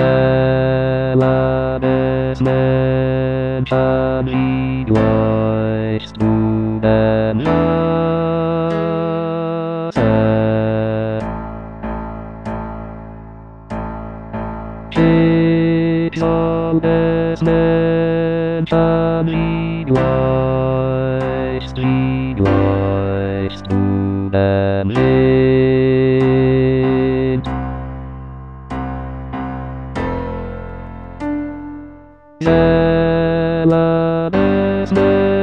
Zelades męczami dłość trudem losem. Zelades męczami dłość trudem lid. Zelades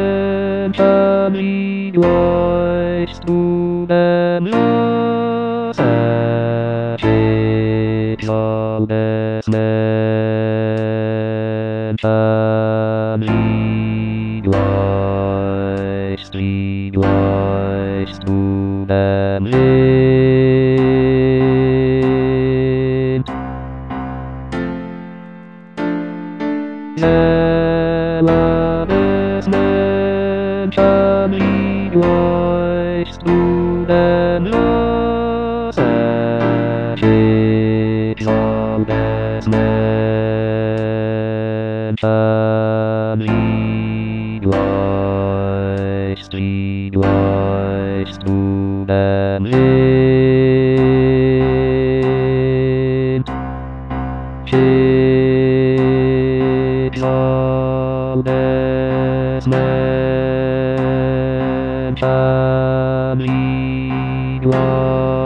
męczami dłość trudem losem. Zelades męczami dłość trudem lid. Zelades męczami dłość trudem losem. Zelades męczami dłość trudem lid. Zelades męczami dłość